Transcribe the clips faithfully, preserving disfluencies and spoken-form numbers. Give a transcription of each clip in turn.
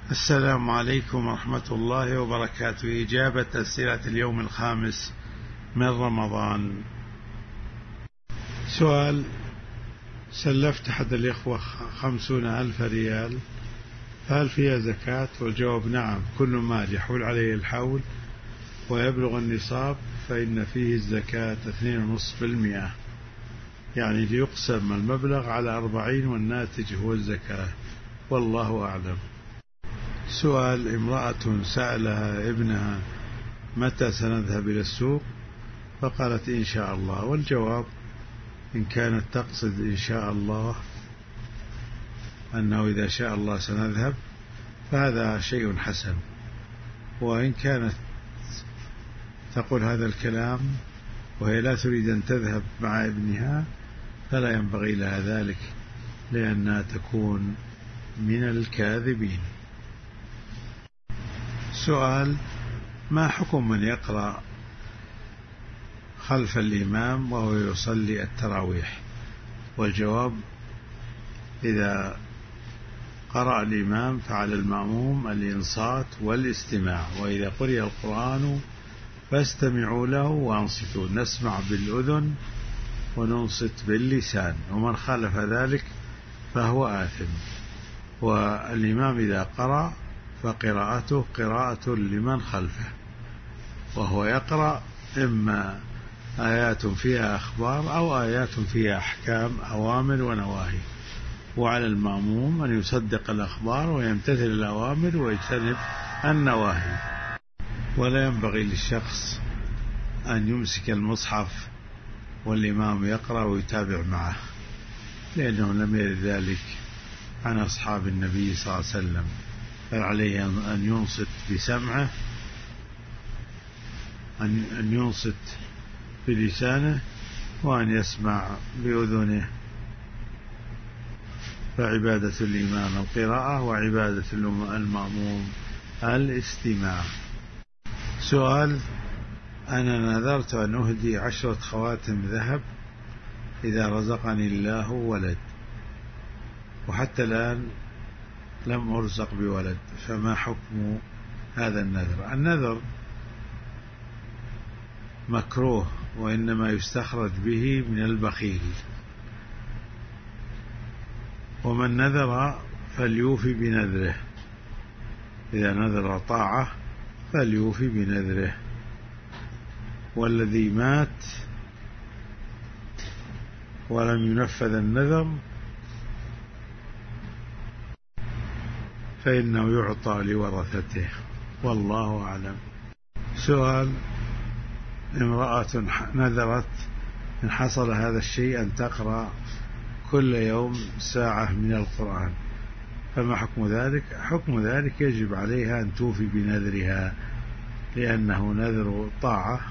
السلام عليكم ورحمة الله وبركاته. إجابة أسئلة اليوم الخامس من رمضان. سؤال: سلفت أحد الإخوة خمسون ألف ريال، هل فيها زكاة؟ والجواب: نعم، كل مال يحول عليه الحول ويبلغ النصاب فإن فيه الزكاة اثنين ونصف بالمئة، يعني ليقسم المبلغ على أربعين والناتج هو الزكاة، والله أعلم. سؤال: امرأة سألها ابنها متى سنذهب إلى السوق، فقالت إن شاء الله. والجواب: إن كانت تقصد إن شاء الله أنه إذا شاء الله سنذهب فهذا شيء حسن، وإن كانت تقول هذا الكلام وهي لا تريد أن تذهب مع ابنها فلا ينبغي لها ذلك، لأنها تكون من الكاذبين. سؤال: ما حكم من يقرأ خلف الإمام وهو يصلي التراويح؟ والجواب: إذا قرأ الإمام فعلى المأموم الإنصات والاستماع، وإذا قرئ القرآن فاستمعوا له وأنصتوا، نسمع بالأذن وننصت باللسان، ومن خالف ذلك فهو آثم. والإمام إذا قرأ فقراءته قراءة لمن خلفه، وهو يقرأ إما آيات فيها أخبار أو آيات فيها أحكام أوامر ونواهي، وعلى المأموم أن يصدق الأخبار ويمتثل الأوامر ويجتنب النواهي. ولا ينبغي للشخص أن يمسك المصحف والإمام يقرأ ويتابع معه، لأنه لم يرد ذلك عن أصحاب النبي صلى الله عليه وسلم، فعليه أن ينصت بسمعه، أن ينصت بلسانه، وأن يسمع بأذنه. فعبادة الإمام القراءة وعبادة المأموم الاستماع. سؤال: أنا نذرت أن أهدي عشرة خواتم ذهب إذا رزقني الله ولد، وحتى الآن لم أرزق بولد، فما حكم هذا النذر؟ النذر مكروه، وإنما يستخرج به من البخيل، ومن نذر فليوفي بنذره، إذا نذر طاعة فليوفي بنذره. والذي مات ولم ينفذ النذر فإنه يعطى لورثته، والله أعلم. سؤال: امرأة نذرت إن حصل هذا الشيء أن تقرأ كل يوم ساعة من القرآن، فما حكم ذلك؟ حكم ذلك يجب عليها أن توفي بنذرها، لأنه نذر طاعة،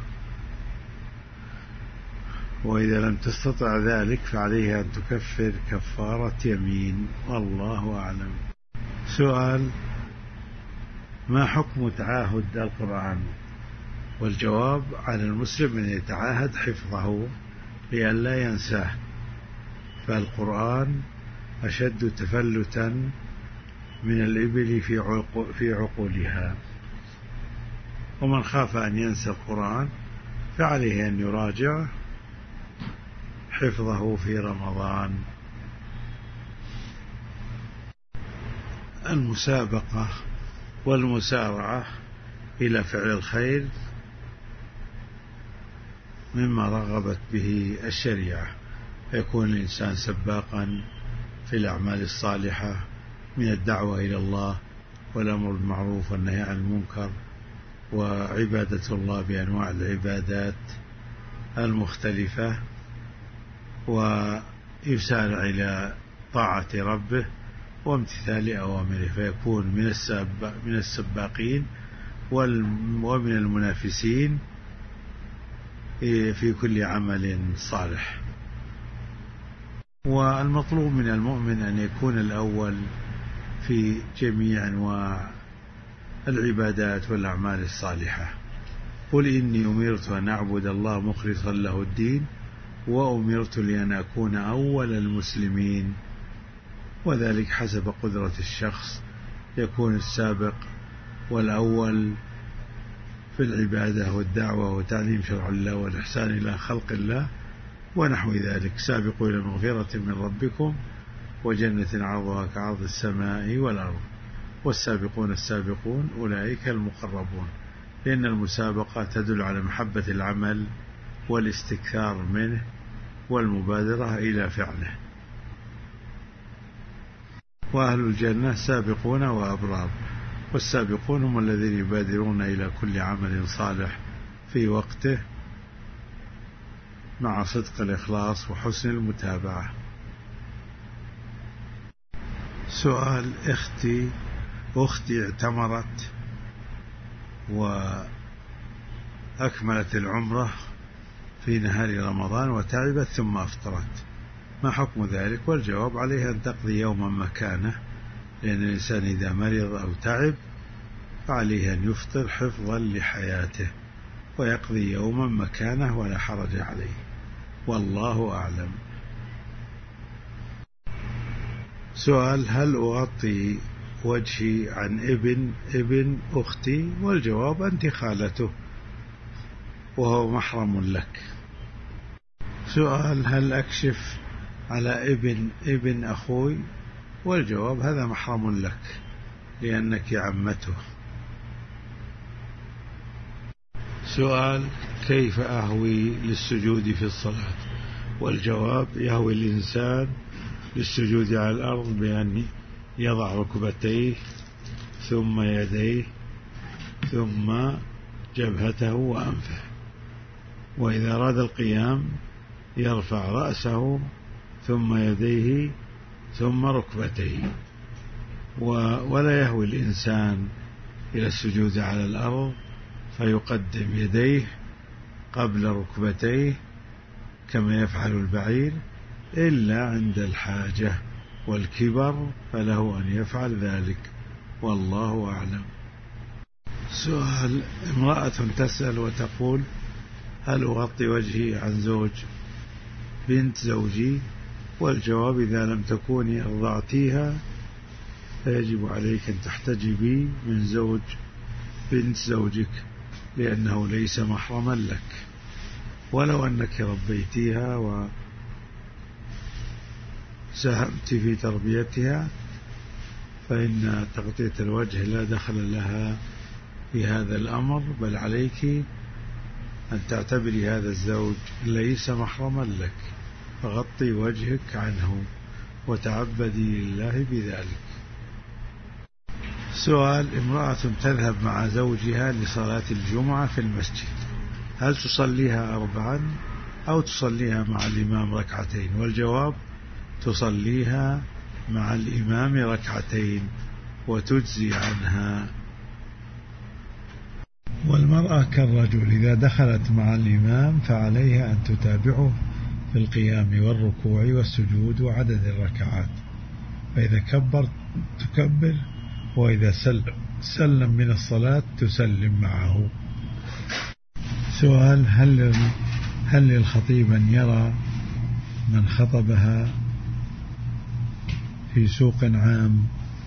وإذا لم تستطع ذلك فعليها أن تكفر كفارة يمين، والله أعلم. سؤال: ما حكم تعاهد القرآن؟ والجواب: على المسلم أن يتعاهد حفظه لئلا ينساه، فالقرآن أشد تفلتا من الإبل في عقولها، ومن خاف أن ينسى القرآن فعليه أن يراجع حفظه في رمضان. المسابقة والمسارعة إلى فعل الخير مما رغبت به الشريعة، يكون الإنسان سباقا في الأعمال الصالحة من الدعوة إلى الله والأمر بالمعروف والنهي عن المنكر وعبادة الله بأنواع العبادات المختلفة، ويسارع إلى طاعة ربه وامتثال أوامره، فيكون من السباقين ومن المنافسين في كل عمل صالح. والمطلوب من المؤمن أن يكون الأول في جميع أنواع العبادات والأعمال الصالحة. قل إني أمرت أن أعبد الله مخلصا له الدين وأمرت لأن أكون أول المسلمين، وذلك حسب قدرة الشخص يكون السابق والأول في العبادة والدعوة وتعليم شرع الله والإحسان إلى خلق الله ونحو ذلك. سابقوا إلى مغفرة من ربكم وجنة عرضها كعرض السماء والأرض والسابقون السابقون أولئك المقربون، لأن المسابقة تدل على محبة العمل والاستكثار منه والمبادرة إلى فعله. وأهل الجنة سابقون وأبرار، والسابقون هم الذين يبادرون إلى كل عمل صالح في وقته مع صدق الإخلاص وحسن المتابعة. سؤال: أختي أختي اعتمرت وأكملت العمرة في نهار رمضان وتعبت ثم أفطرت، ما حكم ذلك؟ والجواب: عليها أن تقضي يوما مكانه، لأن الإنسان إذا مرض أو تعب فعليه أن يفطر حفظا لحياته ويقضي يوما مكانه ولا حرج عليه، والله أعلم. سؤال: هل أغطي وجهي عن ابن ابن أختي؟ والجواب: أنت خالته وهو محرم لك. سؤال: هل أكشف على ابن ابن أخوي؟ والجواب: هذا محرم لك لأنك عمته. سؤال: كيف أهوي للسجود في الصلاة؟ والجواب: يهوي الإنسان للسجود على الأرض بأن يضع ركبتيه ثم يديه ثم جبهته وأنفه، وإذا أراد القيام يرفع رأسه ثم يديه ثم ركبتيه، ولا يهوي الإنسان إلى السجود على الأرض فيقدم يديه قبل ركبتيه كما يفعل البعير، إلا عند الحاجة والكبر فله أن يفعل ذلك، والله أعلم. سؤال: امرأة تسأل وتقول: هل أغطي وجهي عن زوج بنت زوجي؟ والجواب: إذا لم تكوني أرضعتيها فيجب عليك أن تحتجبي من زوج بنت زوجك، لأنه ليس محرما لك، ولو أنك ربيتيها وساهمت في تربيتها فإن تغطية الوجه لا دخل لها في هذا الأمر، بل عليك أن تعتبري هذا الزوج ليس محرما لك، فغطي وجهك عنه وتعبدي لله بذلك. سؤال: امرأة تذهب مع زوجها لصلاة الجمعة في المسجد، هل تصليها أربعا أو تصليها مع الإمام ركعتين؟ والجواب: تصليها مع الإمام ركعتين وتجزي عنها. والمرأة كالرجل إذا دخلت مع الإمام فعليها أن تتابعه في القيام والركوع والسجود وعدد الركعات، فإذا كبر تكبر، وإذا سلم, سلم من الصلاة تسلم معه. سؤال: هل, هل للخطيب أن يرى من خطبها في سوق عام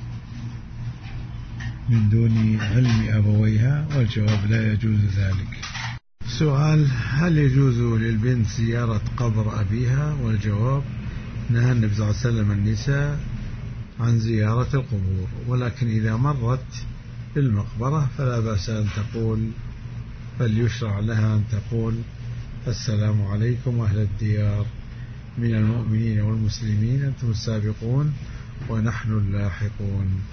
من دون علم أبويها؟ والجواب: لا يجوز ذلك. سؤال: هل يجوز للبنت زيارة قبر أبيها؟ والجواب: نهى النبي صلى الله عليه وسلم النساء عن زيارة القبور، ولكن إذا مرت بالمقبرة فلا بأس أن تقول، بل يشرع لها أن تقول: السلام عليكم أهل الديار من المؤمنين والمسلمين، أنتم السابقون ونحن اللاحقون،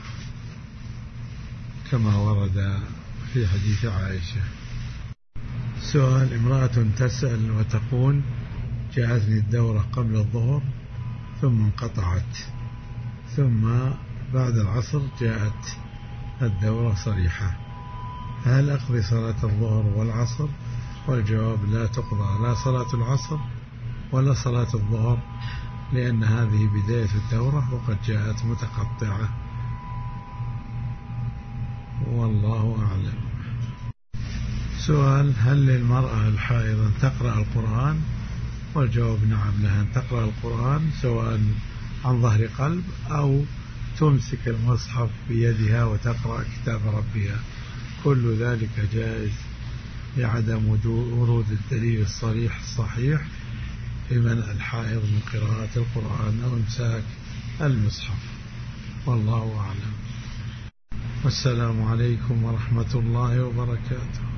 كما ورد في حديث عائشة. سؤال: امرأة تسأل وتقول: جاءتني الدورة قبل الظهر ثم انقطعت، ثم بعد العصر جاءت الدورة صريحة، هل أقضي صلاة الظهر والعصر؟ والجواب: لا تقضى لا صلاة العصر ولا صلاة الظهر، لأن هذه بداية الدورة وقد جاءت متقطعة، والله أعلم. سؤال: هل للمرأة الحائض أن تقرأ القرآن؟ والجواب: نعم، لها أن تقرأ القرآن سواء عن ظهر قلب أو تمسك المصحف بيدها وتقرأ كتاب ربها، كل ذلك جائز لعدم ورود الدليل الصريح الصحيح في منع الحائض من قراءة القرآن أو إمساك المصحف. والله أعلم، والسلام عليكم ورحمة الله وبركاته.